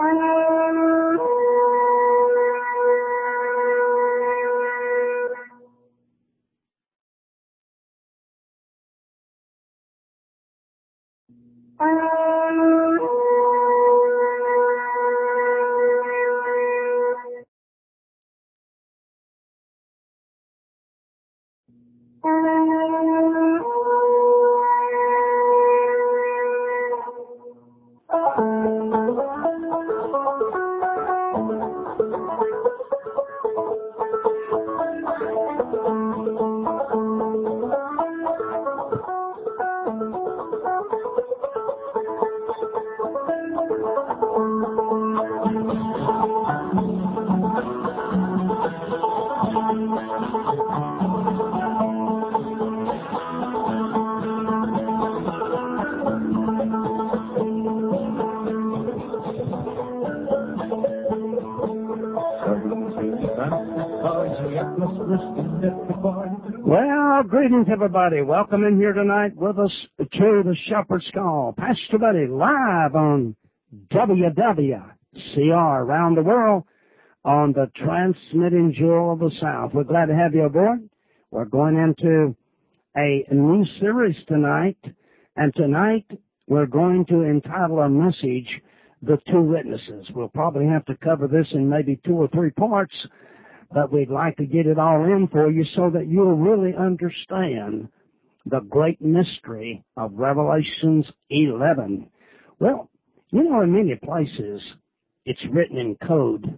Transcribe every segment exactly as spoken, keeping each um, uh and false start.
Well, greetings, everybody. Welcome in here tonight with us to the Shepherd's Call. Pastor Buddy live on W W C R around the world on the Transmitting Jewel of the South. We're glad to have you aboard. We're going into a new series tonight, and tonight we're going to entitle our message, The Two Witnesses. We'll probably have to cover this in maybe two or three parts, but we'd like to get it all in for you so that you'll really understand the great mystery of Revelations eleven. Well, you know, in many places, it's written in code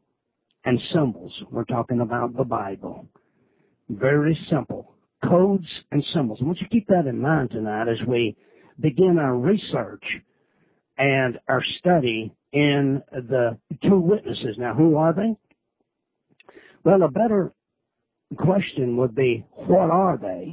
and symbols. We're talking about the Bible. Very simple. Codes and symbols. I want you to keep that in mind tonight as we begin our research and our study in the two witnesses. Now, who are they? Well, a better question would be, what are they?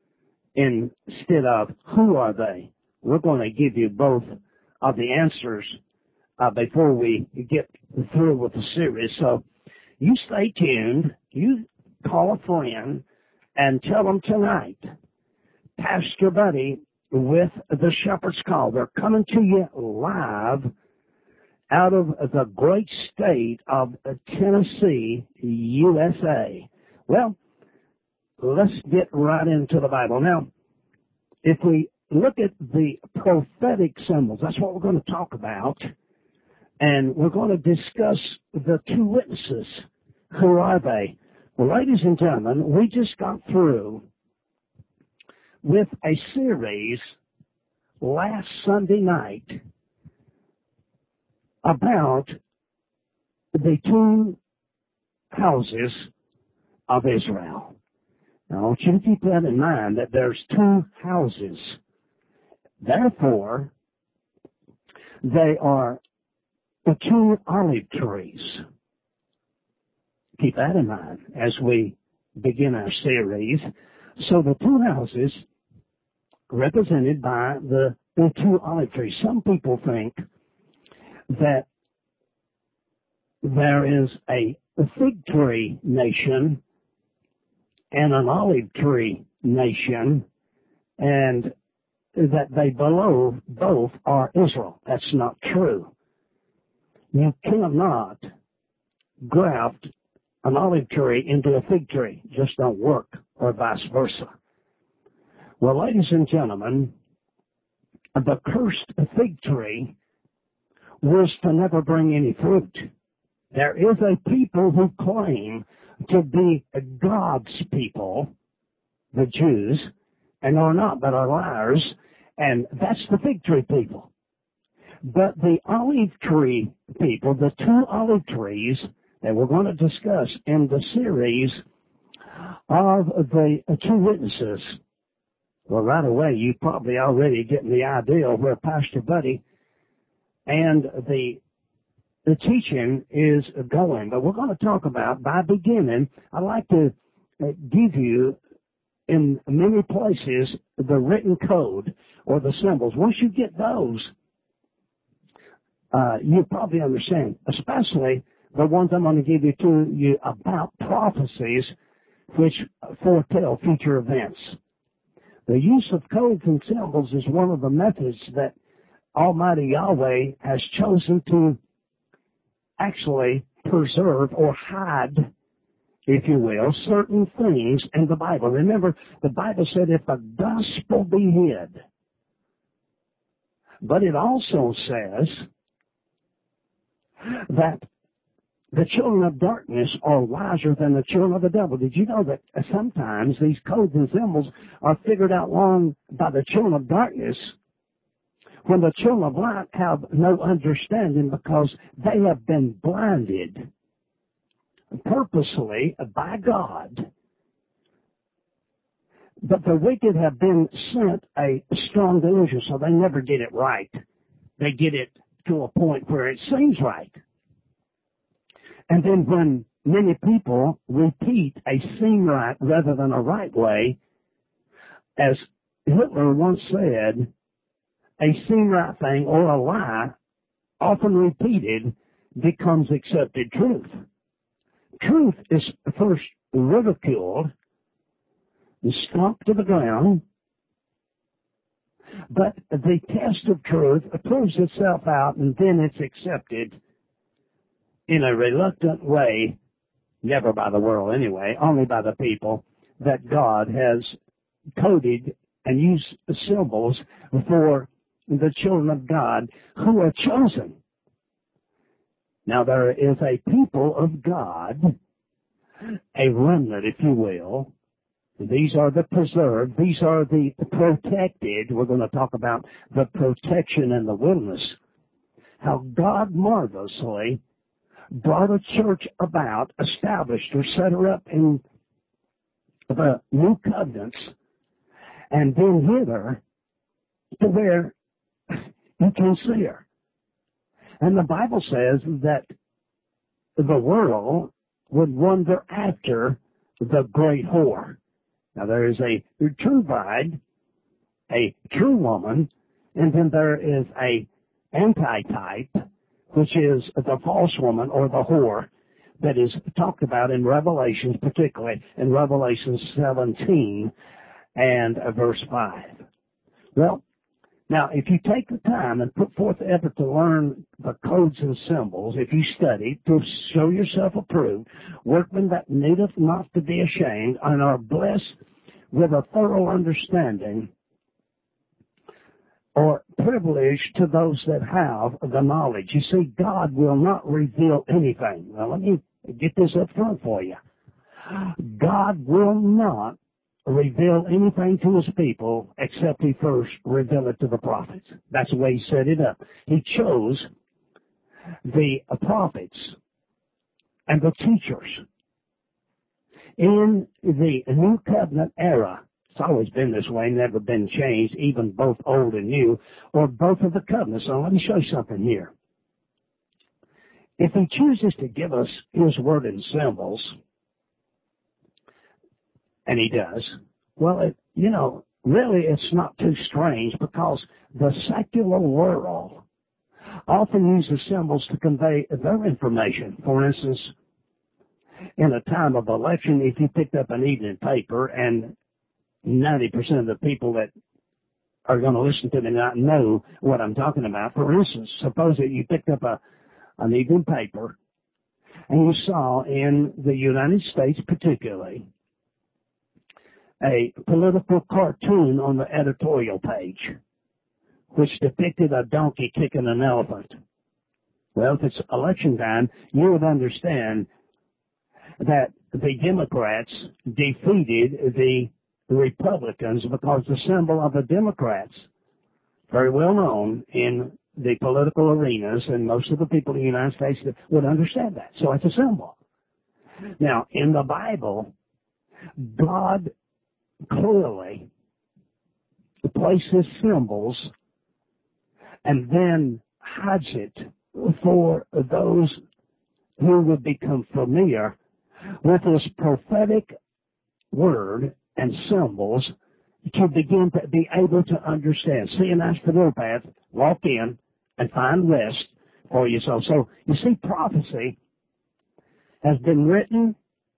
Instead of, who are they? We're going to give you both of the answers uh, before we get through with the series. So you stay tuned. You call a friend and tell them tonight, Pastor Buddy with the Shepherd's Call. They're coming to you live out of the great state of Tennessee, U S A. Well, let's get right into the Bible. Now, if we look at the prophetic symbols, that's what we're going to talk about, and we're going to discuss the two witnesses. Who are they? Well, ladies and gentlemen, we just got through with a series last Sunday night about the two houses of Israel. Now, I want you to keep that in mind, that there's two houses. Therefore, they are the two olive trees. Keep that in mind as we begin our series. So the two houses represented by the, the two olive trees. Some people think that there is a, a fig tree nation and an olive tree nation, and that they below both are Israel. That's not true. You cannot graft an olive tree into a fig tree. It just don't work, or vice versa. Well, ladies and gentlemen, the cursed fig tree was to never bring any fruit. There is a people who claim to be God's people, the Jews, and are not, but are liars, and that's the fig tree people. But the olive tree people, the two olive trees that we're going to discuss in the series of the two witnesses. Well, right away, you probably already getting the idea of where Pastor Buddy and the the teaching is going. But we're going to talk about, by beginning, I'd like to give you, in many places, the written code or the symbols. Once you get those, uh, you probably understand, especially the ones I'm going to give you to you about prophecies which foretell future events. The use of codes and symbols is one of the methods that Almighty Yahweh has chosen to actually preserve or hide, if you will, certain things in the Bible. Remember, the Bible said if the gospel be hid, but it also says that the children of darkness are wiser than the children of the devil. Did you know that sometimes these codes and symbols are figured out long by the children of darkness when the children of light have no understanding because they have been blinded purposely by God? But the wicked have been sent a strong delusion, so they never get it right. They get it to a point where it seems right. And then when many people repeat a seem right rather than a right way, as Hitler once said, a seem right thing or a lie, often repeated, becomes accepted truth. Truth is first ridiculed, stomped to the ground, but the test of truth proves itself out, and then it's accepted in a reluctant way, never by the world anyway, only by the people that God has coded and used symbols for the children of God who are chosen. Now there is a people of God, a remnant, if you will. These are the preserved. These are the protected. We're going to talk about the protection in the wilderness. How God marvelously brought a church about, established or set her up in the new covenants, and then hid her to where you can see her. And the Bible says that the world would wonder after the great whore. Now there is a true bride, a true woman, and then there is a antitype, which is the false woman or the whore that is talked about in Revelations, particularly in Revelation seventeen and verse five. Well, now, if you take the time and put forth the effort to learn the codes and symbols, if you study to show yourself approved, workmen that needeth not to be ashamed, and are blessed with a thorough understanding, or privilege to those that have the knowledge. You see, God will not reveal anything. Now, let me get this up front for you. God will not reveal anything to his people except he first reveal it to the prophets. That's the way he set it up. He chose the prophets and the teachers. In the New Covenant era, it's always been this way, never been changed, even both old and new, or both of the covenants. So let me show you something here. If he chooses to give us his word in symbols, and he does, well, it, you know, really it's not too strange, because the secular world often uses symbols to convey their information. For instance, in a time of election, if you picked up an evening paper, and ninety percent of the people that are going to listen to me not know what I'm talking about. For instance, suppose that you picked up a an evening paper, and you saw in the United States particularly a political cartoon on the editorial page, which depicted a donkey kicking an elephant. Well, if it's election time, you would understand that the Democrats defeated the Republicans because the symbol of the Democrats, very well known in the political arenas, and most of the people in the United States would understand that. So it's a symbol. Now, in the Bible, God clearly places symbols and then hides it for those who would become familiar with this prophetic word and symbols to begin to be able to understand. See a nice familiar path, walk in, and find rest for yourself. So, you see, prophecy has been written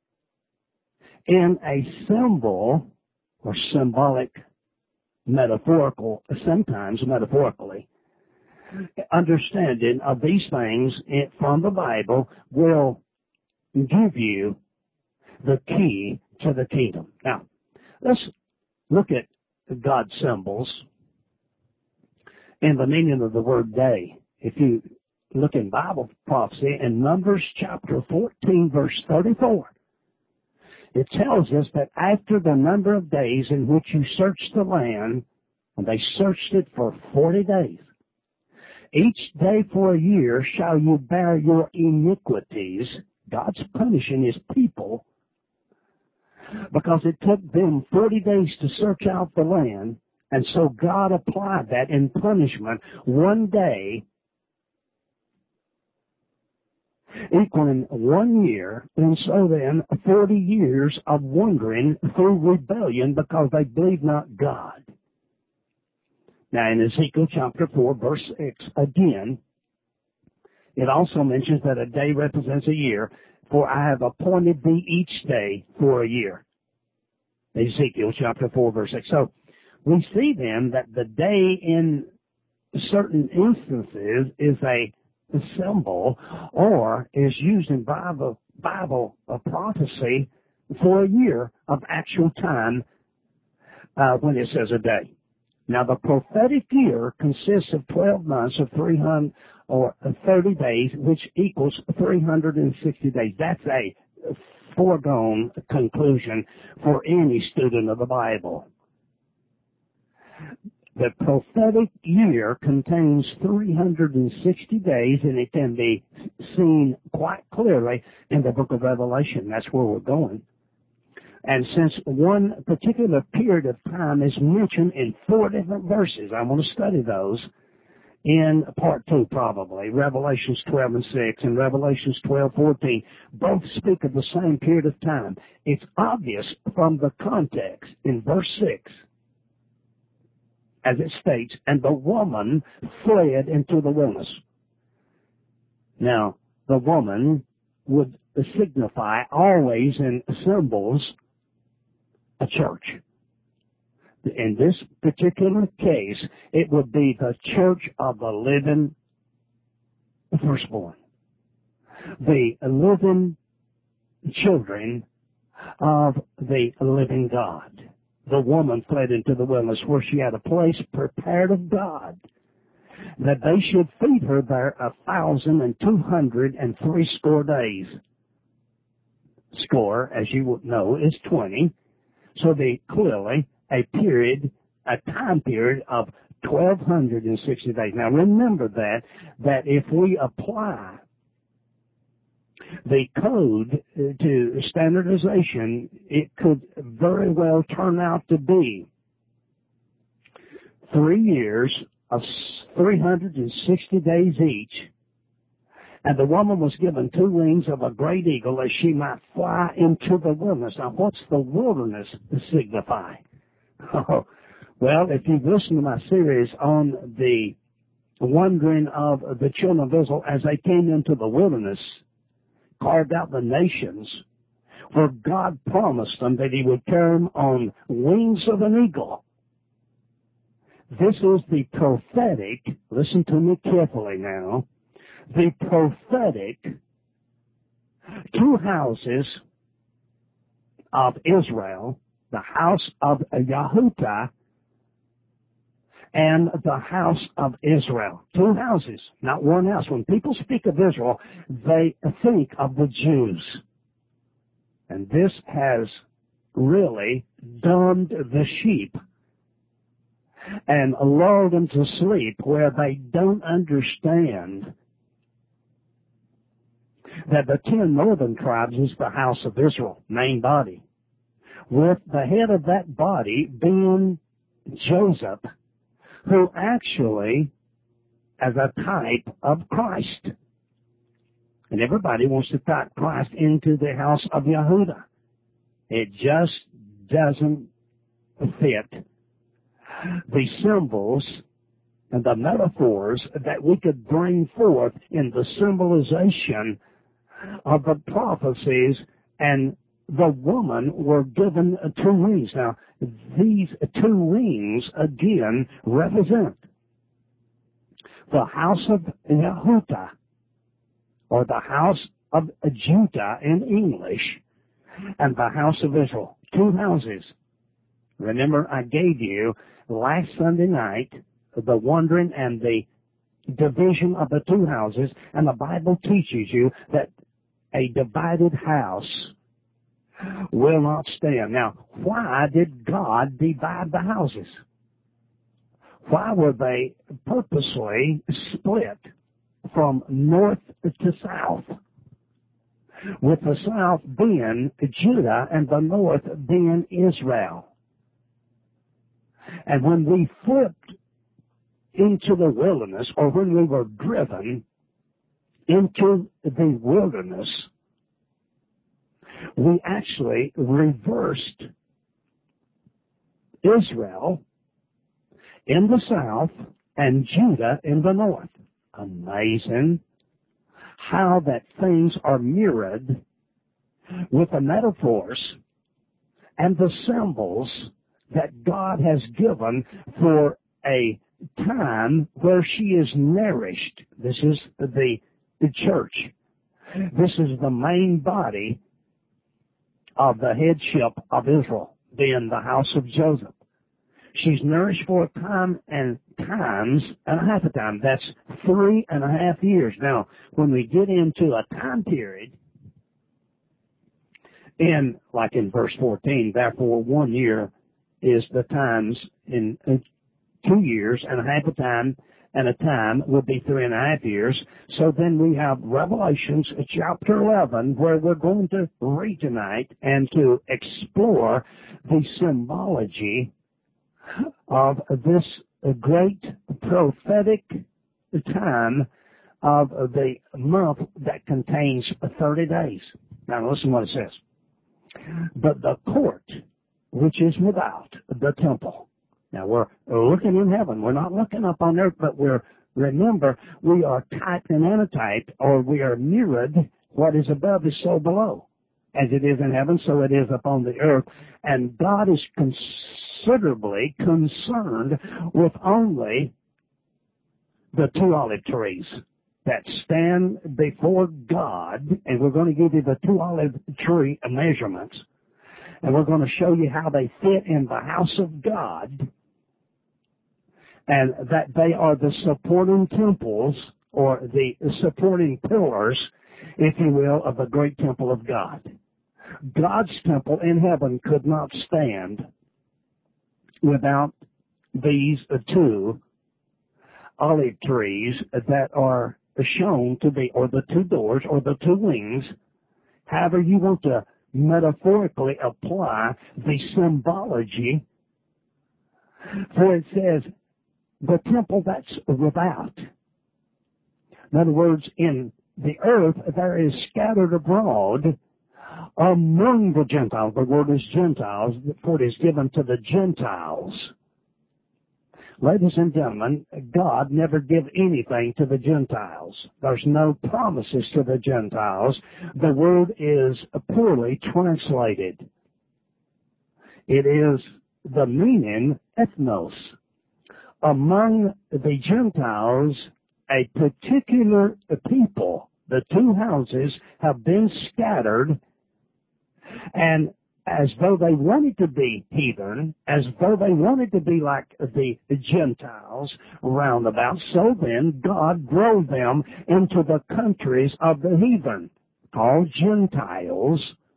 in a symbol or symbolic, metaphorical, sometimes metaphorically, understanding of these things from the Bible will give you the key to the kingdom. Now, let's look at God's symbols and the meaning of the word day. If you look in Bible prophecy in Numbers chapter fourteen, verse thirty-four, it tells us that after the number of days in which you searched the land, and they searched it for forty days, each day for a year shall you bear your iniquities. God's punishing his people because it took them forty days to search out the land, and so God applied that in punishment, one day equaling one year, and so then forty years of wandering through rebellion because they believed not God. Now in Ezekiel chapter four, verse six, again, it also mentions that a day represents a year, for I have appointed thee each day for a year. Ezekiel chapter four, verse six. So we see then that the day in certain instances is a symbol or is used in Bible, Bible uh, prophecy for a year of actual time uh, when it says a day. Now the prophetic year consists of twelve months of three hundred or thirty days, which equals three hundred sixty days. That's a foregone conclusion for any student of the Bible. The prophetic year contains three hundred sixty days, and it can be seen quite clearly in the book of Revelation. That's where we're going. And since one particular period of time is mentioned in four different verses, I want to study those in part two probably. Revelations twelve and six and Revelations twelve fourteen both speak of the same period of time. It's obvious from the context in verse six, as it states, and the woman fled into the wilderness. Now, the woman would signify always in symbols a church. In this particular case, it would be the church of the living firstborn. The living children of the living God. The woman fled into the wilderness where she had a place prepared of God that they should feed her there a thousand and two hundred and three score days. Score, as you know, is twenty. So they clearly a period, a time period of twelve hundred sixty days. Now remember that, that if we apply the code to standardization, it could very well turn out to be three years of three hundred sixty days each. And the woman was given two wings of a great eagle that she might fly into the wilderness. Now, what's the wilderness signify? Oh, well, if you've listened to my series on the wandering of the children of Israel as they came into the wilderness, carved out the nations, where God promised them that he would carry them on wings of an eagle. This is the prophetic, listen to me carefully now, the prophetic two houses of Israel, the house of Yahudah and the house of Israel. Two houses, not one house. When people speak of Israel, they think of the Jews. And this has really dumbed the sheep and lulled them to sleep where they don't understand that the ten northern tribes is the house of Israel, main body, with the head of that body being Joseph, who actually as a type of Christ. And everybody wants to type Christ into the house of Yahudah. It just doesn't fit the symbols and the metaphors that we could bring forth in the symbolization of the prophecies, and the woman were given two wings. Now, these two wings, again, represent the house of Yehuda, or the house of Judah in English, and the house of Israel. Two houses. Remember, I gave you last Sunday night the wandering and the division of the two houses, and the Bible teaches you that a divided house will not stand. Now, why did God divide the houses? Why were they purposely split from north to south, with the south being Judah and the north being Israel? And when we flipped into the wilderness, or when we were driven into the wilderness, we actually reversed Israel in the south and Judah in the north. Amazing how that things are mirrored with the metaphors and the symbols that God has given for a time where she is nourished. This is the, the church. This is the main body of the headship of Israel, being the house of Joseph. She's nourished for a time and times and a half a time. That's three and a half years. Now, when we get into a time period, in like in verse fourteen, therefore one year is the times in, in two years and a half a time, and a time would be three and a half years. So then we have Revelations chapter eleven, where we're going to read tonight and to explore the symbology of this great prophetic time of the month that contains thirty days. Now listen what it says. But the court which is without the temple. Now we're looking in heaven. We're not looking up on earth, but we're, remember, we are typed and annotyped, or we are mirrored. What is above is so below. As it is in heaven, so it is upon the earth. And God is considerably concerned with only the two olive trees that stand before God, and we're going to give you the two olive tree measurements, and we're going to show you how they fit in the house of God, and that they are the supporting temples, or the supporting pillars, if you will, of the great temple of God. God's temple in heaven could not stand without these two olive trees that are shown to be, or the two doors, or the two wings, however you want to metaphorically apply the symbology. For it says, the temple that's without. In other words, in the earth there is scattered abroad among the Gentiles. The word is Gentiles, for it is given to the Gentiles. Ladies and gentlemen, God never gave anything to the Gentiles. There's no promises to the Gentiles. The word is poorly translated. It is the meaning ethnos. Among the Gentiles, a particular people, the two houses have been scattered, and as though they wanted to be heathen, as though they wanted to be like the Gentiles round about, so then God drove them into the countries of the heathen, called Gentiles.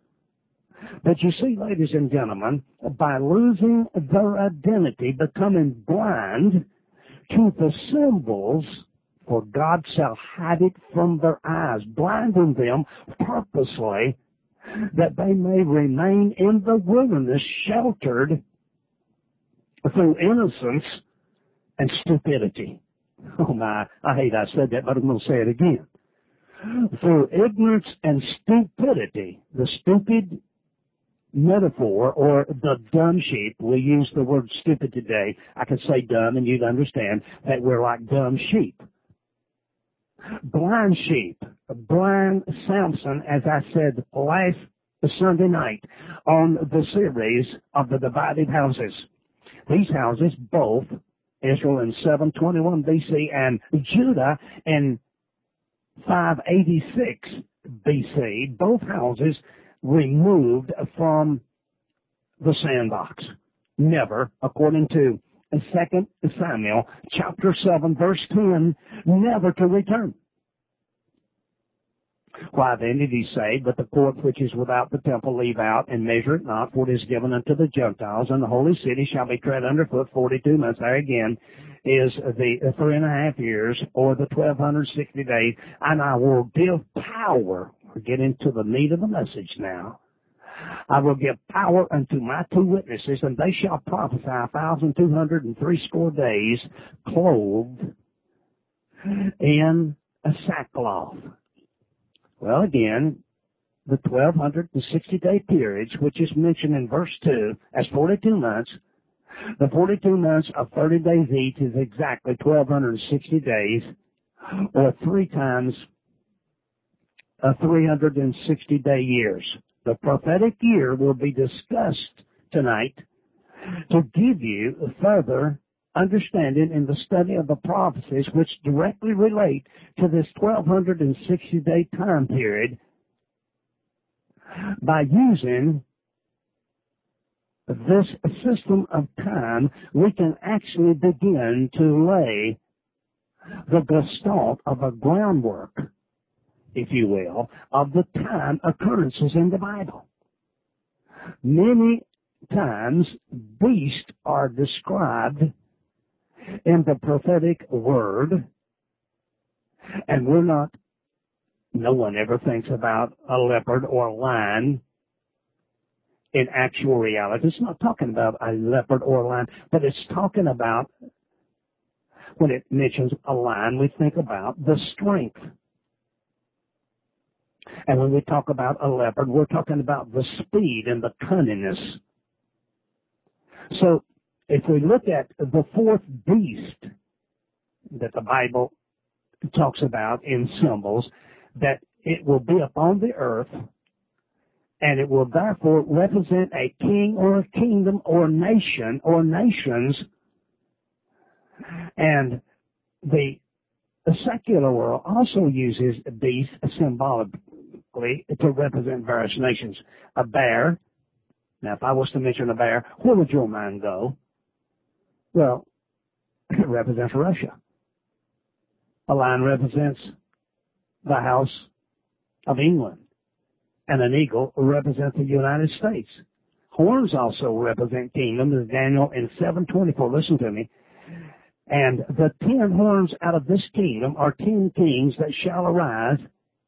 But you see, ladies and gentlemen, by losing their identity, becoming blind to the symbols, for God shall hide it from their eyes, blinding them purposely, that they may remain in the wilderness sheltered through innocence and stupidity. Oh my, I hate I said that, but I'm going to say it again. Through ignorance and stupidity, the stupid metaphor, or the dumb sheep, we use the word stupid today. I could say dumb and you'd understand that we're like dumb sheep. Blind sheep, blind Samson, as I said last Sunday night on the series of the divided houses. These houses both Israel in seven twenty-one B C, and Judah in five eighty-six B C, both houses removed from the sandbox. Never, according to Second Samuel chapter seven, verse ten, never to return. Why then did he say, but the court which is without the temple leave out, and measure it not, for it is given unto the Gentiles, and the holy city shall be tread underfoot forty-two months. There again is the three and a half years, or the twelve sixty days, and I will give power. We're getting to the meat of the message now. I will give power unto my two witnesses, and they shall prophesy a thousand two hundred and threescore days, clothed in a sackcloth. Well, again, the twelve sixty day periods, which is mentioned in verse two as forty-two months, the forty-two months of thirty days each is exactly twelve sixty days, or three times a three hundred sixty day years. The prophetic year will be discussed tonight to give you further understanding in the study of the prophecies which directly relate to this twelve sixty day time period. By using this system of time, we can actually begin to lay the gestalt of a groundwork, if you will, of the time occurrences in the Bible. Many times beasts are described in the prophetic word, and we're not, no one ever thinks about a leopard or a lion in actual reality. It's not talking about a leopard or a lion, but it's talking about, when it mentions a lion, we think about the strength. And when we talk about a leopard, we're talking about the speed and the cunningness. So, if we look at the fourth beast that the Bible talks about in symbols, that it will be upon the earth, and it will therefore represent a king or a kingdom or nation or nations, and the secular world also uses beasts symbolically to represent various nations. A bear, now if I was to mention a bear, where would your mind go? Well, it represents Russia. A lion represents the House of England. And an eagle represents the United States. Horns also represent kingdom, as Daniel in seven twenty-four, listen to me. And the ten horns out of this kingdom are ten kings that shall arise.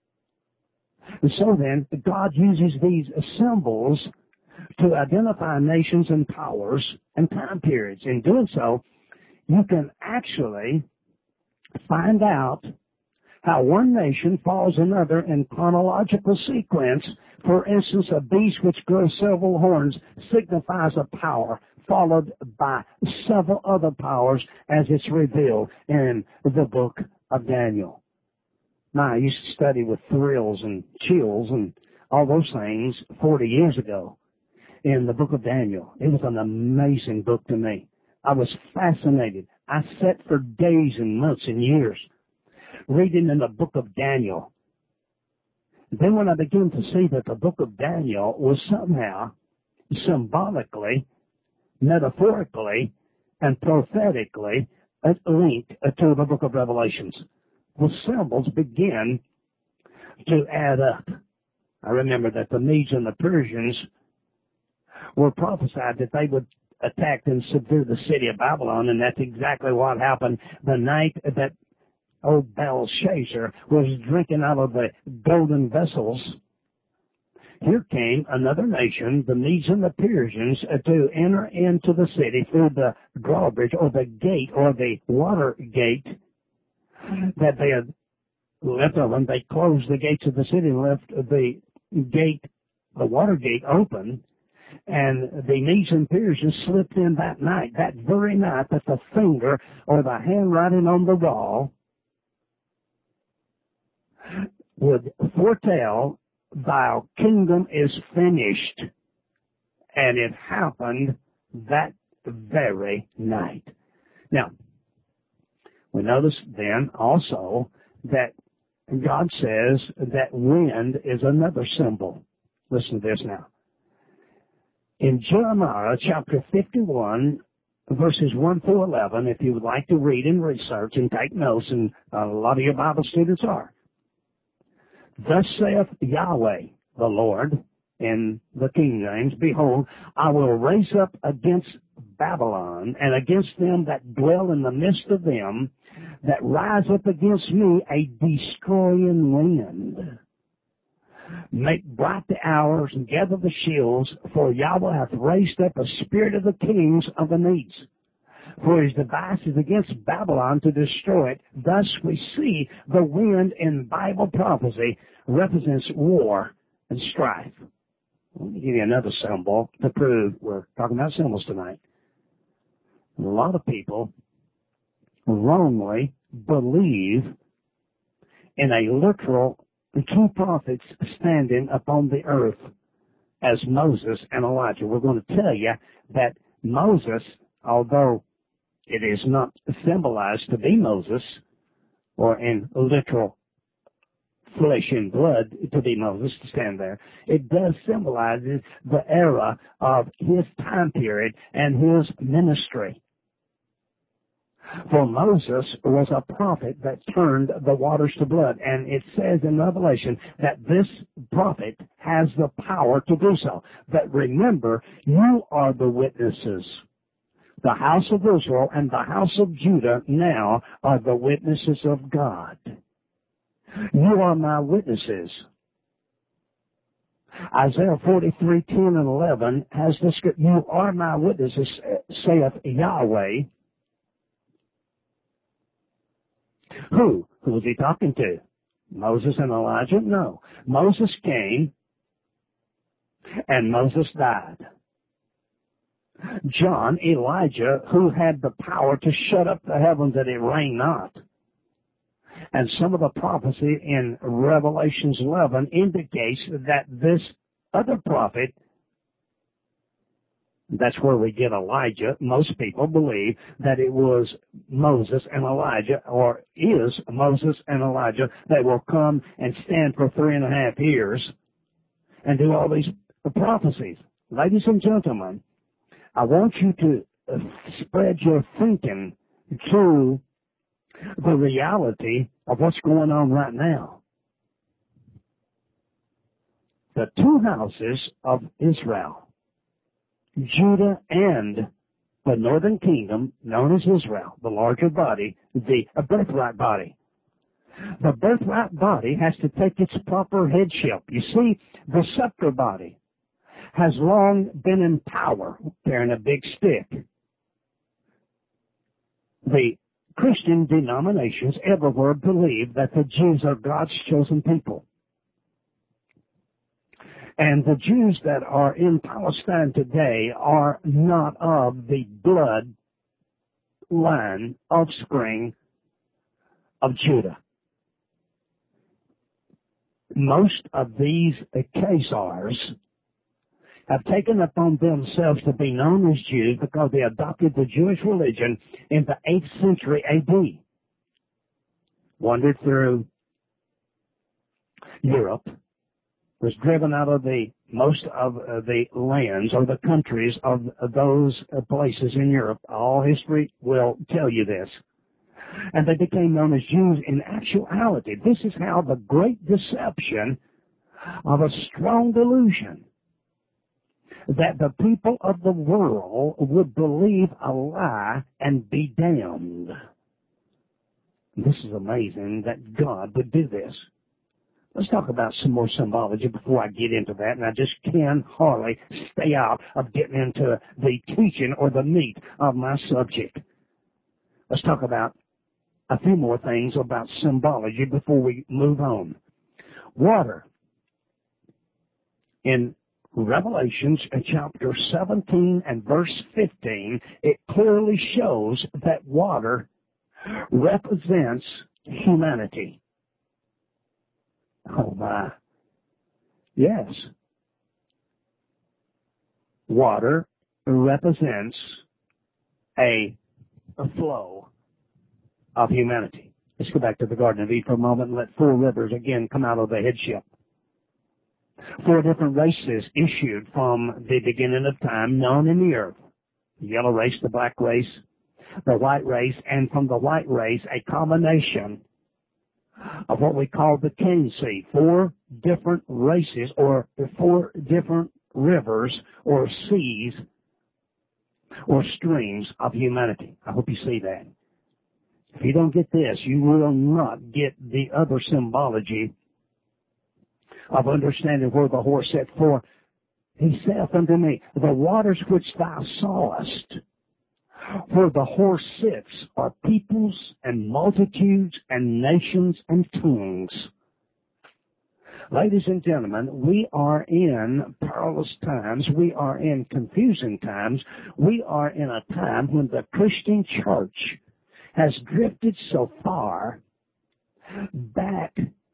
And so then, God uses these symbols to identify nations and powers and time periods. In doing so, you can actually find out how one nation follows another in chronological sequence. For instance, a beast which grows several horns signifies a power, followed by several other powers as it's revealed in the book of Daniel. Now, I used to study with thrills and chills and all those things forty years ago in the book of Daniel. It was an amazing book to me. I was fascinated. I sat for days and months and years reading in the book of Daniel. Then when I began to see that the book of Daniel was somehow symbolically, metaphorically, and prophetically linked to the book of Revelations, the symbols begin to add up. I remember that the Medes and the Persians were prophesied that they would attack and subdue the city of Babylon, and that's exactly what happened the night that old Belshazzar was drinking out of the golden vessels. Here came another nation, the Medes and the Persians, to enter into the city through the drawbridge or the gate or the water gate that they had left open. They closed the gates of the city and left the gate, the water gate, open. And the Medes and Persians slipped in that night, that very night that the finger or the handwriting on the wall would foretell, thy kingdom is finished. And it happened that very night. Now, We notice then also that God says that wind is another symbol. Listen to this now. In Jeremiah chapter fifty-one, verses one through eleven, if you would like to read and research and take notes, and a lot of your Bible students are. Thus saith Yahweh, the Lord, in the King James, Behold, I will raise up against Babylon and against them that dwell in the midst of them, that rise up against me a destroying wind. Make bright the hours and gather the shields, for Yahweh hath raised up a spirit of the kings of the Medes. For his device is against Babylon to destroy it. Thus we see the wind in Bible prophecy represents war and strife. Let me give you another symbol to prove we're talking about symbols tonight. A lot of people wrongly believe in a literal two prophets standing upon the earth as Moses and Elijah. We're going to tell you that Moses, although it is not symbolized to be Moses, or in literal flesh and blood to be Moses, to stand there, it does symbolize the era of his time period and his ministry. For Moses was a prophet that turned the waters to blood, and it says in Revelation that this prophet has the power to do so. But remember, you are the witnesses. The house of Israel and the house of Judah now are the witnesses of God. You are my witnesses. Isaiah forty-three, ten and eleven has the script, you are my witnesses, saith Yahweh. Who? Who was he talking to? Moses and Elijah? No. Moses came and Moses died. John, Elijah, who had the power to shut up the heavens that it rain not. And some of the prophecy in Revelations eleven indicates that this other prophet, that's where we get Elijah. Most people believe that it was Moses and Elijah, or is Moses and Elijah, that will come and stand for three and a half years and do all these prophecies. Ladies and gentlemen, I want you to spread your thinking to the reality of what's going on right now. The two houses of Israel, Judah and the northern kingdom, known as Israel, the larger body, the birthright body. The birthright body has to take its proper headship. You see, the scepter body has long been in power, carrying a big stick. The Christian denominations everywhere believe that the Jews are God's chosen people. And the Jews that are in Palestine today are not of the blood line offspring of Judah. Most of these Khazars have taken upon themselves to be known as Jews because they adopted the Jewish religion in the eighth century A D. Wandered through Europe, was driven out of the most of uh, the lands or the countries of uh, those uh, places in Europe. All history will tell you this. And they became known as Jews. In actuality, this is how the great deception of a strong delusion that the people of the world would believe a lie and be damned. This is amazing that God would do this. Let's talk about some more symbology before I get into that, and I just can hardly stay out of getting into the teaching or the meat of my subject. Let's talk about a few more things about symbology before we move on. Water. In Revelations chapter seventeen and verse fifteen, it clearly shows that water represents humanity. Oh my. Yes. Water represents a, a flow of humanity. Let's go back to the Garden of Eden for a moment and let four rivers again come out of the headship. Four different races issued from the beginning of time known in the earth. The yellow race, the black race, the white race, and from the white race, a combination of what we call the King Sea. Four different races or four different rivers or seas or streams of humanity. I hope you see that. If you don't get this, you will not get the other symbology of understanding where the horse sat. For he saith unto me, the waters which thou sawest, where the horse sits, are peoples and multitudes and nations and tongues. Ladies and gentlemen, we are in perilous times. We are in confusing times. We are in a time when the Christian church has drifted so far back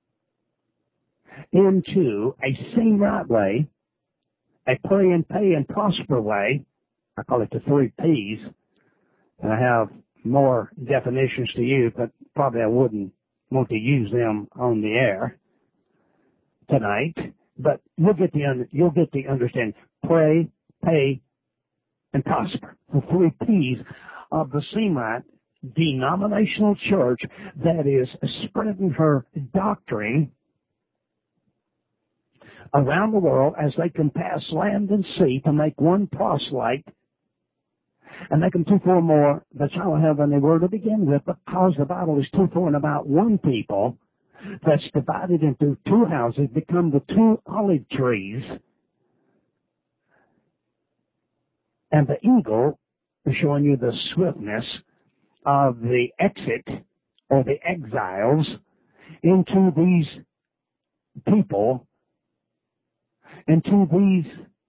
into a seem right way, a pray and pay and prosper way. I call it the three P's. And I have more definitions to use, but probably I wouldn't want to use them on the air tonight. But you'll get the you'll get the understanding. Pray, pay, and prosper. The three P's of the Semite denominational church that is spreading her doctrine around the world as they can pass land and sea to make one proselyte and make them two, four more the child of heaven they were to begin with, because the Bible is two, four, and about one people that's divided into two houses become the two olive trees. And the eagle is showing you the swiftness of the exit or the exiles into these people, into these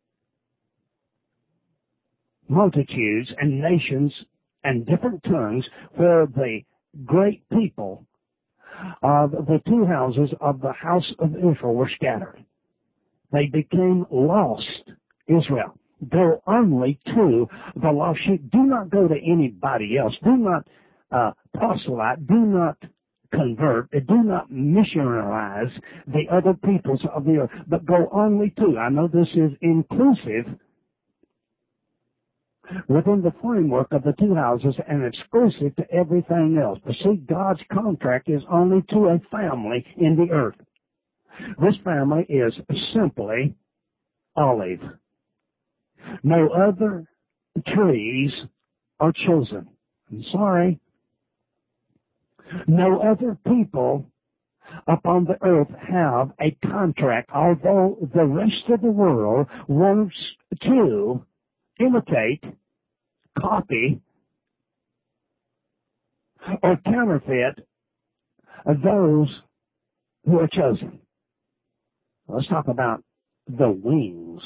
multitudes and nations and different tongues, where the great people of the two houses of the house of Israel were scattered. They became lost Israel. Go only to the lost sheep. Do not go to anybody else. Do not uh, proselyte. Do not convert. Do not missionarize the other peoples of the earth, but go only to. I know this is inclusive within the framework of the two houses and exclusive to everything else. But see, God's contract is only to a family in the earth. This family is simply olive. No other trees are chosen. I'm sorry. No other people upon the earth have a contract, although the rest of the world wants to imitate, copy, or counterfeit those who are chosen. Let's talk about the wings.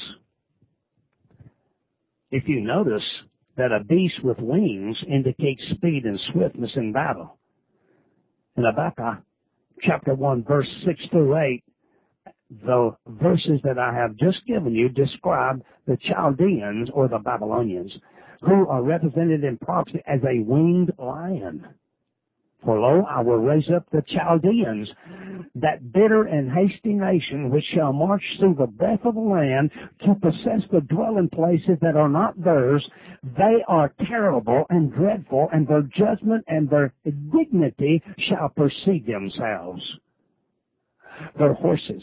If you notice that a beast with wings indicates speed and swiftness in battle. In Habakkuk chapter one, verse six through eight, the verses that I have just given you describe the Chaldeans or the Babylonians, who are represented in prophecy as a winged lion. For lo, I will raise up the Chaldeans, that bitter and hasty nation, which shall march through the breadth of the land to possess the dwelling places that are not theirs. They are terrible and dreadful, and their judgment and their dignity shall precede themselves. Their horses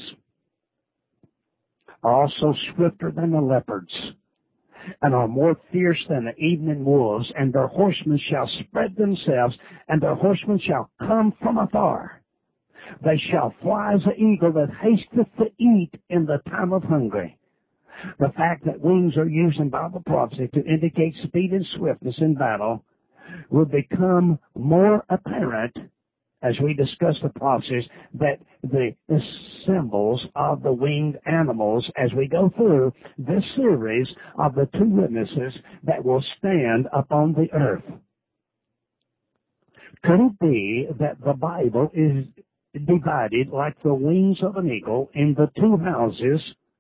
are also swifter than the leopards, and are more fierce than the evening wolves, and their horsemen shall spread themselves, and their horsemen shall come from afar. They shall fly as the eagle that hasteth to eat in the time of hunger. The fact that wings are used in Bible prophecy to indicate speed and swiftness in battle will become more apparent as we discuss the prophecies, that the, the symbols of the winged animals as we go through this series of the two witnesses that will stand upon the earth. Could it be that the Bible is divided like the wings of an eagle in the two houses,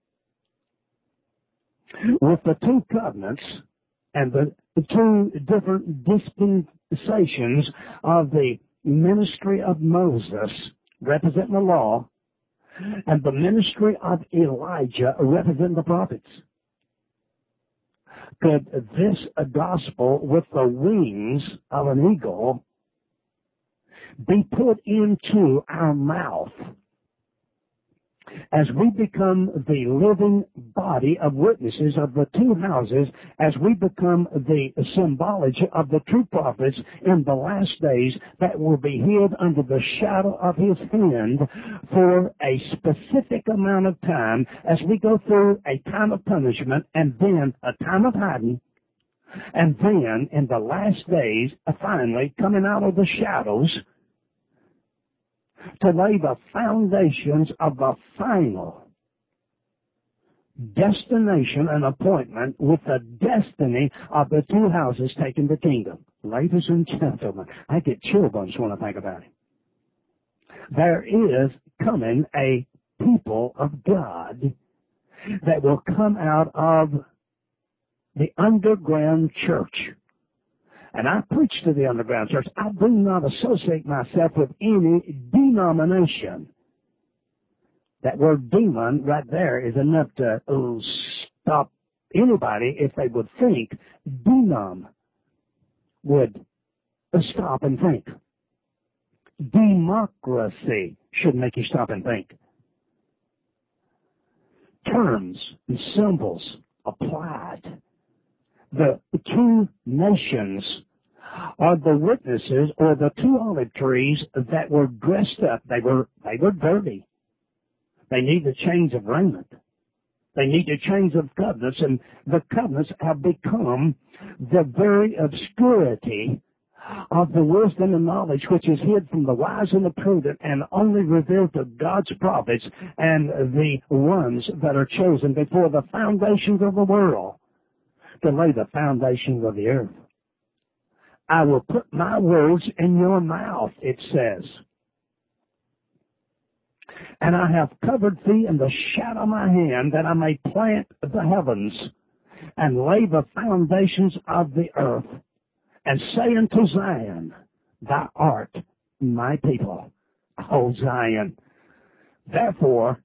with the two covenants and the, the two different dispensations of the ministry of Moses, representing the law, and the ministry of Elijah, representing the prophets. Could this gospel with the wings of an eagle be put into our mouth as we become the living body of witnesses of the two houses, as we become the symbology of the true prophets in the last days that will be hid under the shadow of his hand for a specific amount of time, as we go through a time of punishment and then a time of hiding, and then in the last days, finally coming out of the shadows to lay the foundations of the final destination and appointment with the destiny of the two houses taking the kingdom. Ladies and gentlemen, I get chill bumps when I think about it. There is coming a people of God that will come out of the underground church. And I preach to the underground church. I do not associate myself with any denomination. That word demon right there is enough to oh, stop anybody if they would think. Denom would stop and think. Democracy should make you stop and think. Terms and symbols applied. The two nations are the witnesses, or the two olive trees that were dressed up. They were they were dirty. They need a change of raiment. They need a change of covenants, and the covenants have become the very obscurity of the wisdom and knowledge which is hid from the wise and the prudent and only revealed to God's prophets and the ones that are chosen before the foundations of the world to lay the foundations of the earth. I will put my words in your mouth, it says. And I have covered thee in the shadow of my hand, that I may plant the heavens and lay the foundations of the earth, and say unto Zion, thou art my people, O Zion. Therefore,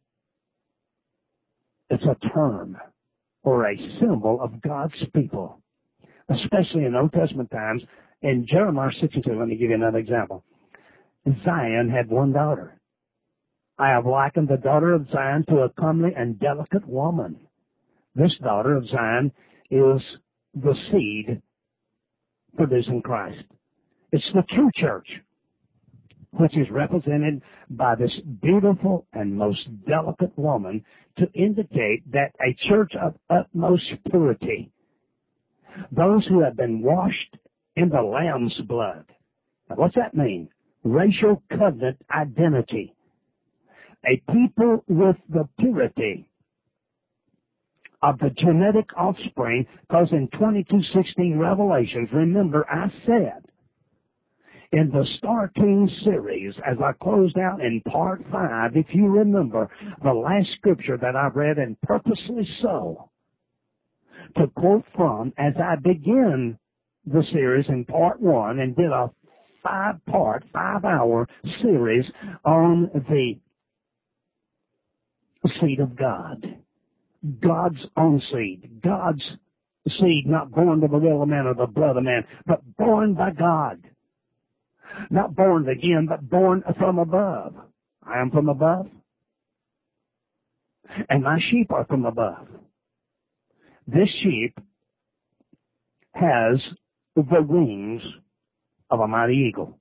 it's a term or a symbol of God's people, especially in Old Testament times. In Jeremiah sixty-two, let me give you another example. Zion had one daughter. I have likened the daughter of Zion to a comely and delicate woman. This daughter of Zion is the seed producing Christ. It's the true church, which is represented by this beautiful and most delicate woman to indicate that a church of utmost purity, those who have been washed in the Lamb's blood. Now, what's that mean? Racial covenant identity. A people with the purity of the genetic offspring, because in twenty-two sixteen Revelations, remember I said in the Star King series, as I closed out in part five, if you remember the last scripture that I read, and purposely so, to quote from, as I begin the series in part one and did a five-part, five-hour series on the seed of God. God's own seed. God's seed, not born of the will of man or the blood of man, but born by God. Not born again, but born from above. I am from above, and my sheep are from above. This sheep has the wings of a mighty eagle.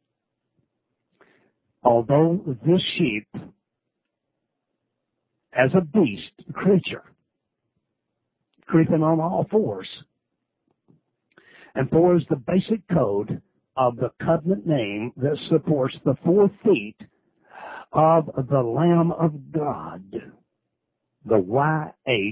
Although this sheep, as a beast, creature, creeping on all fours, and four is the basic code of the covenant name that supports the four feet of the Lamb of God, the Y H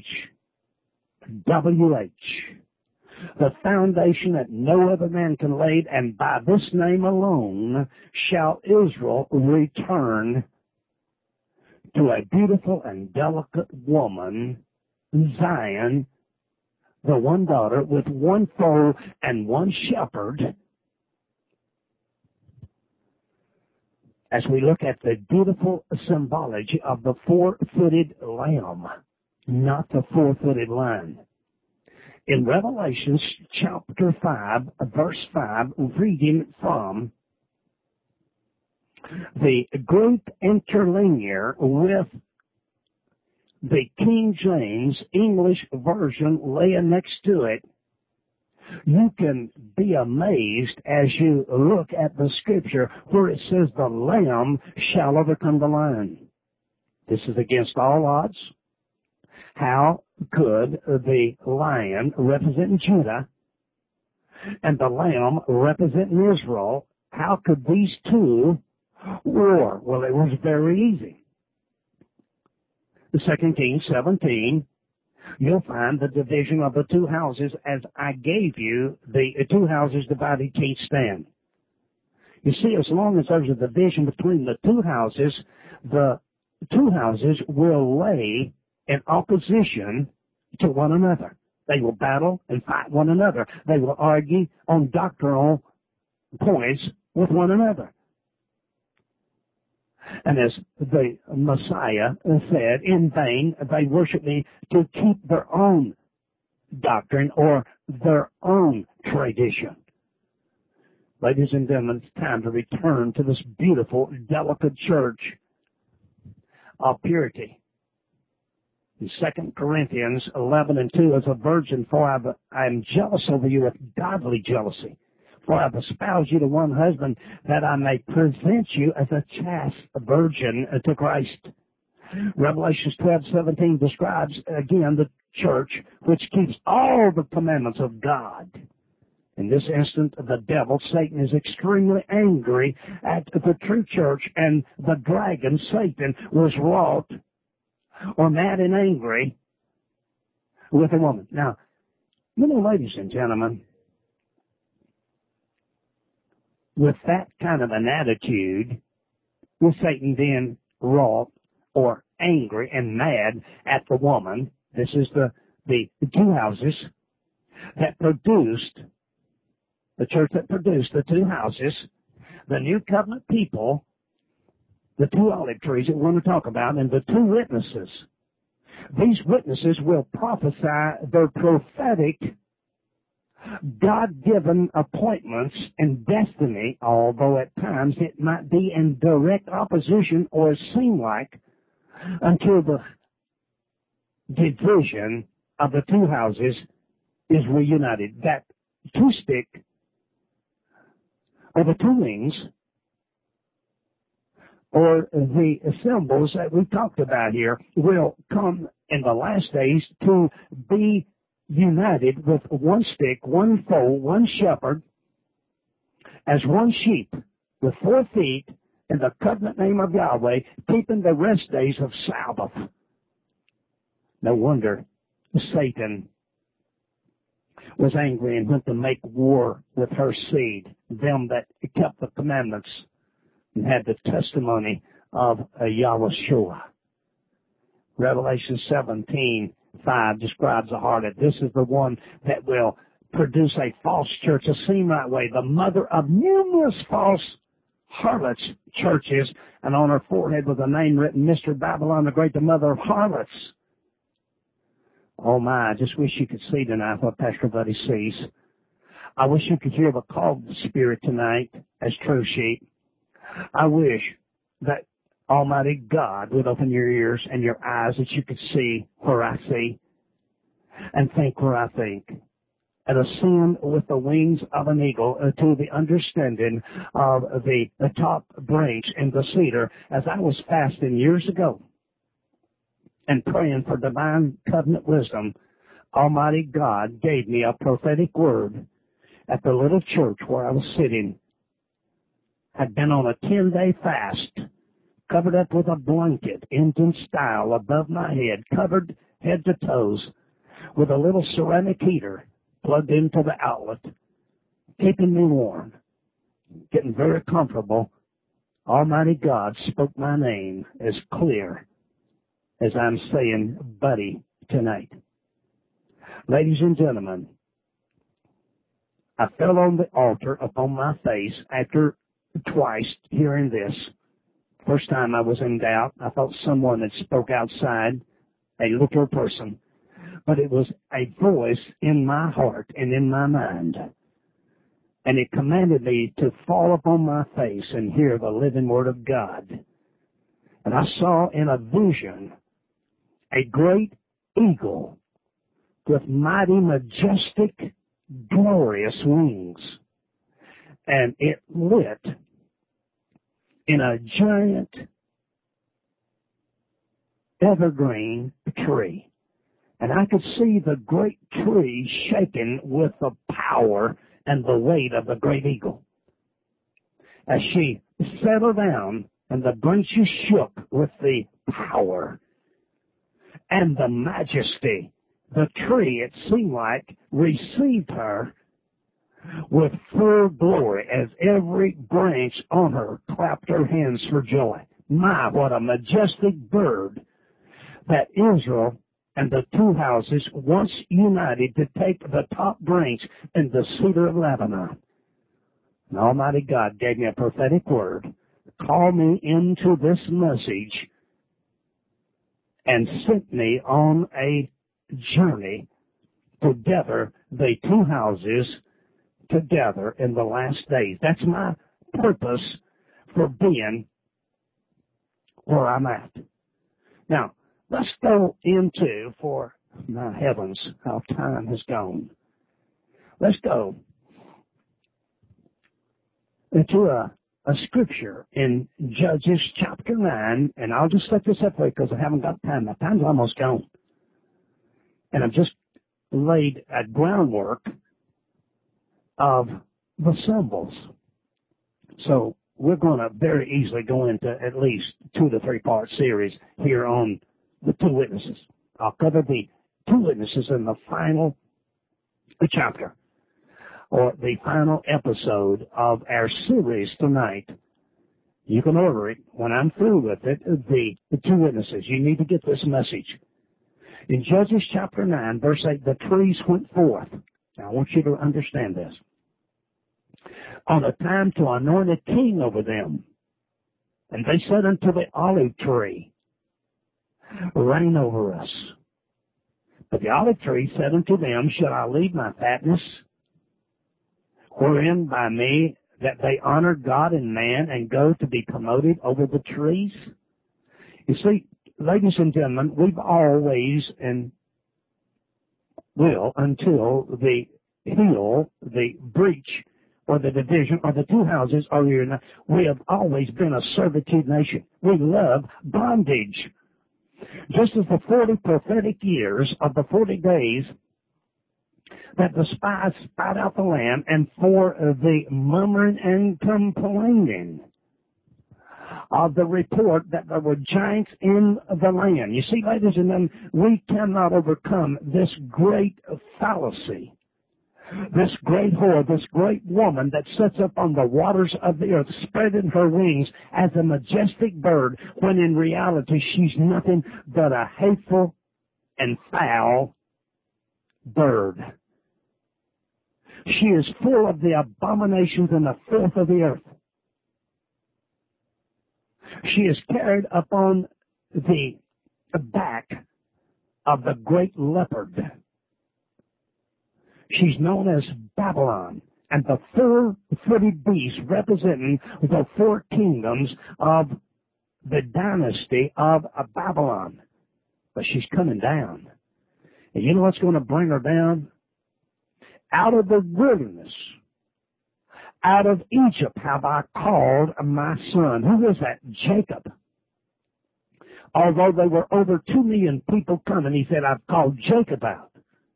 W H, the foundation that no other man can lay, and by this name alone shall Israel return to a beautiful and delicate woman, Zion, the one daughter with one foal and one shepherd, as we look at the beautiful symbology of the four-footed lamb, not the four-footed lion. In Revelation chapter five, verse five, reading from the Greek interlinear with the King James English version laying next to it, you can be amazed as you look at the scripture where it says the lamb shall overcome the lion. This is against all odds. How could the lion representing Judah and the lamb representing Israel, how could these two war? Well, it was very easy. The Second Kings seventeen, you'll find the division of the two houses as I gave you. The two houses divided can't stand. You see, as long as there's a division between the two houses, the two houses will lay in opposition to one another. They will battle and fight one another. They will argue on doctrinal points with one another. And as the Messiah said, in vain they worship me to keep their own doctrine or their own tradition. Ladies and gentlemen, it's time to return to this beautiful, delicate church of purity. In Second Corinthians eleven and two, as a virgin, for I am jealous over you with godly jealousy. For I have espoused you to one husband, that I may present you as a chaste virgin to Christ. Revelation twelve seventeen describes again the church which keeps all the commandments of God. In this instant, the devil, Satan, is extremely angry at the true church, and the dragon, Satan, was wrought or mad and angry with a woman. Now, you know, ladies and gentlemen, with that kind of an attitude, was Satan then wrought or angry and mad at the woman? This is the, the, the two houses that produced, the church that produced the two houses, the new covenant people, the two olive trees that we're going to talk about, and the two witnesses. These witnesses will prophesy their prophetic, God-given appointments and destiny, although at times it might be in direct opposition or seem like until the division of the two houses is reunited. That two stick or the two wings or the symbols that we talked about here will come in the last days to be united with one stick, one foal, one shepherd, as one sheep with four feet in the covenant name of Yahweh, keeping the rest days of Sabbath. No wonder Satan was angry and went to make war with her seed, them that kept the commandments and had the testimony of Yahushua. Revelation seventeen five describes the harlot. This is the one that will produce a false church, a Semite way, the mother of numerous false harlots churches, and on her forehead with a name written, Mister Babylon the Great, the mother of harlots. Oh my, I just wish you could see tonight what Pastor Buddy sees. I wish you could hear the call of the Spirit tonight as true sheep. I wish that Almighty God would open your ears and your eyes that you could see where I see and think where I think, and ascend with the wings of an eagle to the understanding of the, the top branch in the cedar. As I was fasting years ago and praying for divine covenant wisdom, Almighty God gave me a prophetic word at the little church where I was sitting. I'd been on a ten-day fast, covered up with a blanket, Indian style, above my head, covered head to toes, with a little ceramic heater plugged into the outlet, keeping me warm, getting very comfortable. Almighty God spoke my name as clear as I'm saying Buddy tonight. Ladies and gentlemen, I fell on the altar upon my face after twice hearing this. First time I was in doubt, I thought someone had spoke outside, a little person, but it was a voice in my heart and in my mind. And it commanded me to fall upon my face and hear the living word of God. And I saw in a vision a great eagle with mighty, majestic, glorious wings. And it lit in a giant evergreen tree. And I could see the great tree shaken with the power and the weight of the great eagle. As she settled down and the branches shook with the power and the majesty, the tree, it seemed like, received her with full glory as every branch on her clapped her hands for joy. My, what a majestic bird that Israel and the two houses once united to take the top branch in the cedar of Lebanon. And Almighty God gave me a prophetic word, called me into this message, and sent me on a journey to gather the two houses together in the last days. That's my purpose for being where I'm at. Now, let's go into, for my heavens, how time has gone. Let's go into a, a scripture in Judges chapter nine, and I'll just set this up for you because I haven't got time. My time's almost gone. And I've just laid a groundwork of the symbols. So we're going to very easily go into at least two to three part series here on the two witnesses. I'll cover the two witnesses in the final chapter, or the final episode of our series tonight. You can order it when I'm through with it, the, the two witnesses. You need to get this message. In Judges chapter nine, verse eight, the trees went forth. Now I want you to understand this. On a time to anoint a king over them. And they said unto the olive tree, reign over us. But the olive tree said unto them, shall I leave my fatness, wherein by me that they honor God and man, and go to be promoted over the trees? You see, ladies and gentlemen, we've always and will until the hill, the breach, or the division, or the two houses are here. We have always been a servitude nation. We love bondage. Just as the forty prophetic years of the forty days that the spies spied out the land, and for the murmuring and complaining of the report that there were giants in the land. You see, ladies and gentlemen, we cannot overcome this great fallacy. This great whore, this great woman that sits up on the waters of the earth, spreading her wings as a majestic bird, when in reality she's nothing but a hateful and foul bird. She is full of the abominations and the filth of the earth. She is carried upon the back of the great leopard. She's known as Babylon, and the four-footed beast representing the four kingdoms of the dynasty of Babylon. But she's coming down. And you know what's going to bring her down? Out of the wilderness, out of Egypt have I called my son. Who was that? Jacob. Although there were over two million people coming, he said, I've called Jacob out.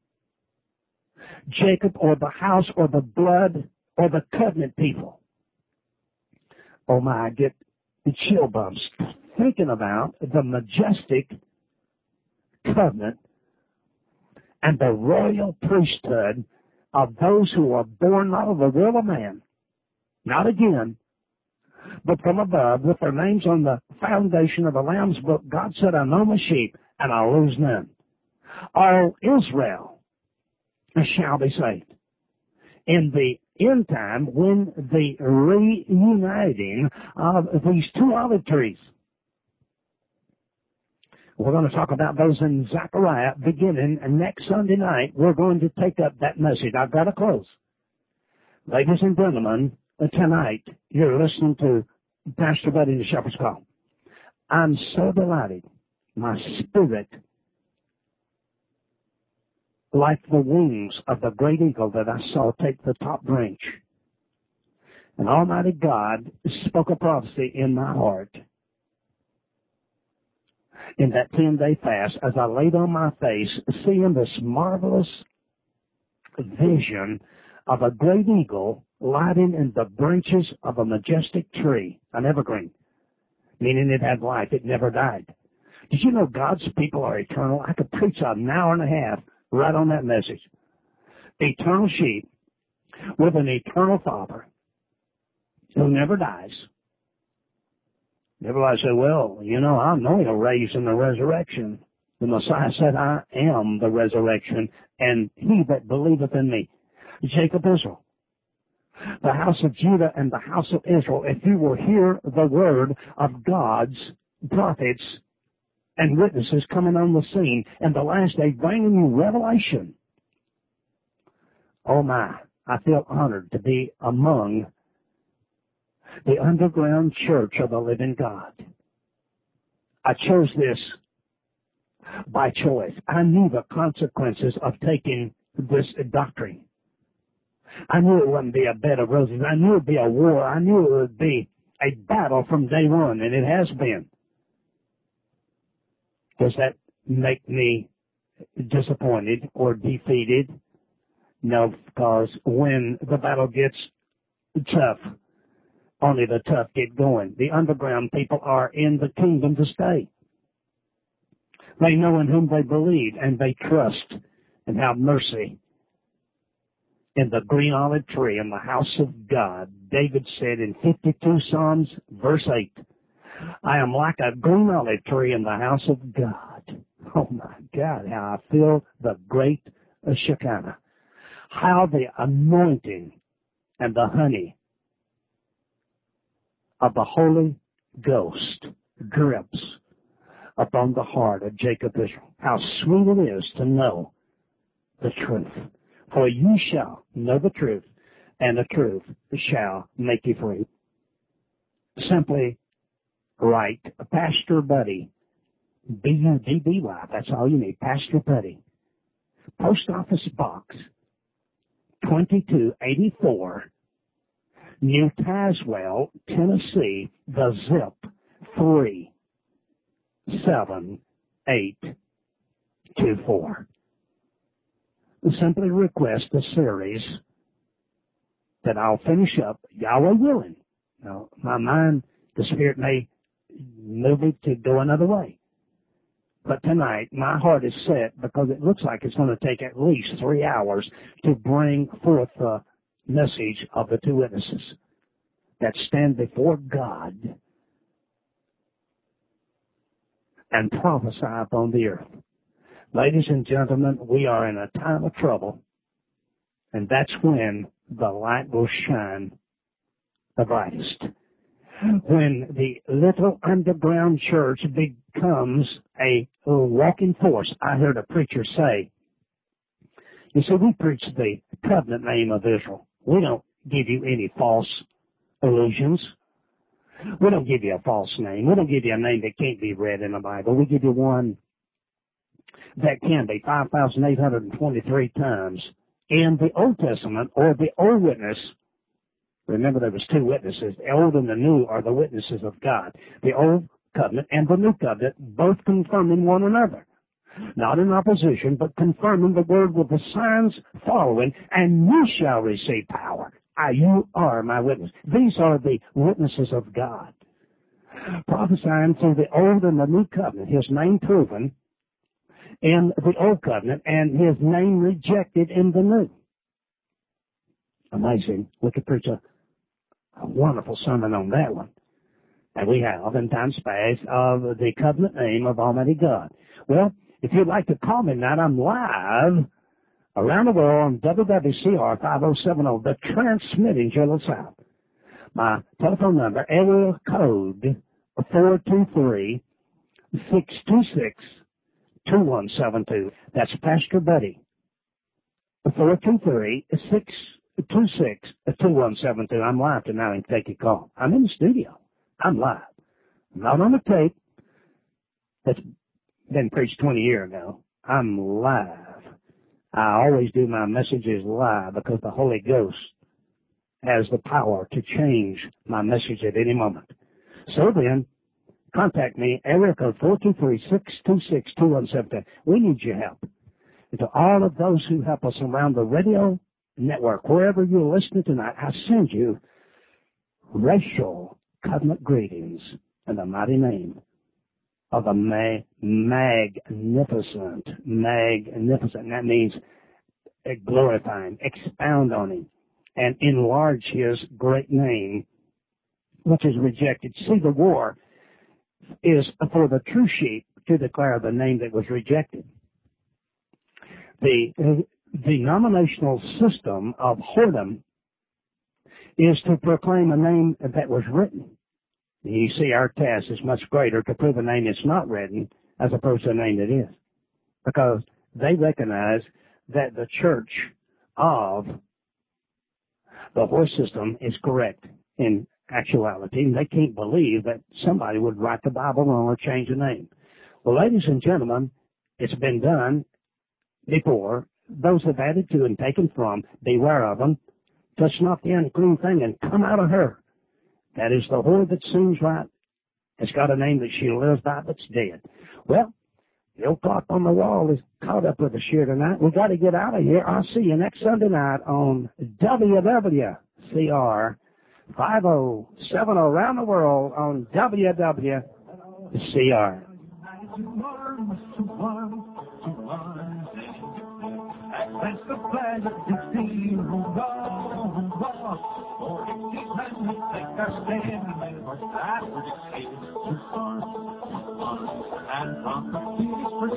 Jacob, or the house, or the blood, or the covenant people. Oh my, I get the chill bumps thinking about the majestic covenant and the royal priesthood of those who are born not of the will of man, not again, but from above, with their names on the foundation of the Lamb's book. God said, I know my sheep, and I'll lose none. All Israel shall be saved. In the end time when the reuniting of these two olive trees. We're going to talk about those in Zechariah beginning next Sunday night. We're going to take up that message. I've got to close. Ladies and gentlemen, tonight you're listening to Pastor Buddy the Shepherd's Call. I'm so delighted. My spirit, like the wings of the great eagle that I saw take the top branch. And Almighty God spoke a prophecy in my heart. In that ten-day fast, as I laid on my face, seeing this marvelous vision of a great eagle lighting in the branches of a majestic tree, an evergreen, meaning it had life, it never died. Did you know God's people are eternal? I could preach an hour and a half right on that message. Eternal sheep with an eternal Father who never dies. Everybody said, well, you know, I know he'll raise in the resurrection. The Messiah said, I am the resurrection, and he that believeth in me. Jacob Israel. The house of Judah and the house of Israel, if you will hear the word of God's prophets and witnesses coming on the scene in the last day, bringing you revelation. Oh my, I feel honored to be among the underground church of the living God. I chose this by choice. I knew the consequences of taking this doctrine. I knew it wouldn't be a bed of roses. I knew it would be a war. I knew it would be a battle from day one, and it has been. Does that make me disappointed or defeated? No, because when the battle gets tough, only the tough get going. The underground people are in the kingdom to stay. They know in whom they believe, and they trust and have mercy. In the green olive tree in the house of God, David said in fifty-two Psalms, verse eight, I am like a green olive tree in the house of God. Oh my God, how I feel the great Shekinah. How the anointing and the honey of the Holy Ghost drips upon the heart of Jacob Israel. How sweet it is to know the truth. For you shall know the truth, and the truth shall make you free. Simply write Pastor Buddy, B U D D Y. That's all you need, Pastor Buddy. Post Office Box twenty-two eighty-four, New Tazewell, Tennessee, the zip three seven eight two four. Simply request a series that I'll finish up, Yahweh willing. Now, my mind, the Spirit may move it to go another way. But tonight, my heart is set because it looks like it's going to take at least three hours to bring forth the message of the two witnesses that stand before God and prophesy upon the earth. Ladies and gentlemen, we are in a time of trouble, and that's when the light will shine the brightest. When the little underground church becomes a walking force. I heard a preacher say, you see, we preach the covenant name of Israel. We don't give you any false illusions. We don't give you a false name. We don't give you a name that can't be read in the Bible. We give you one that can be five thousand eight hundred twenty-three times in the Old Testament or the Old Witness. Remember, there was two witnesses. The Old and the New are the witnesses of God. The Old Covenant and the New Covenant, both confirming one another. Not in opposition, but confirming the word with the signs following, and you shall receive power. I, you are my witness. These are the witnesses of God. Prophesying through the Old and the New Covenant, his name proven in the Old Covenant, and his name rejected in the New. Amazing. We could preach a, a wonderful sermon on that one. And we have in times past of the covenant name of Almighty God. Well, if you'd like to call me tonight, I'm live around the world on W W C R five oh seven oh, the transmitting Jello South. My telephone number, area code four two three, six two six, two one seven two. That's Pastor Buddy. four two three, six two six, two one seven two. I'm live tonight and take your call. I'm in the studio. I'm live. I'm not on the tape that's been preached twenty years ago. I'm live. I always do my messages live because the Holy Ghost has the power to change my message at any moment. So then, contact me, area code four two three, six two six, two one seven two. We need your help. And to all of those who help us around the radio network, wherever you're listening tonight, I send you racial covenant greetings in the mighty name of the ma- magnificent, magnificent. That means glorify him, expound on him, and enlarge his great name, which is rejected. See, the war is for the true sheep to declare the name that was rejected. The, the denominational system of whoredom is to proclaim a name that was written. You see, our task is much greater to prove a name that's not written as opposed to a name that is. Because they recognize that the church of the horse system is correct in actuality, and they can't believe that somebody would write the Bible wrong or change the name. Well, ladies and gentlemen, it's been done before. Those have added to and taken from, beware of them. Touch not the unclean thing and come out of her. That is the whore that seems right. It's got a name that she lives by but's dead. Well, the old clock on the wall is caught up with us here tonight. We got to get out of here. I'll see you next Sunday night on W W C R five oh seven oh around the world on W W C R. That's the flag of sixteen who gone, for sixteen men we take our stand, and we're side with the king, and conquer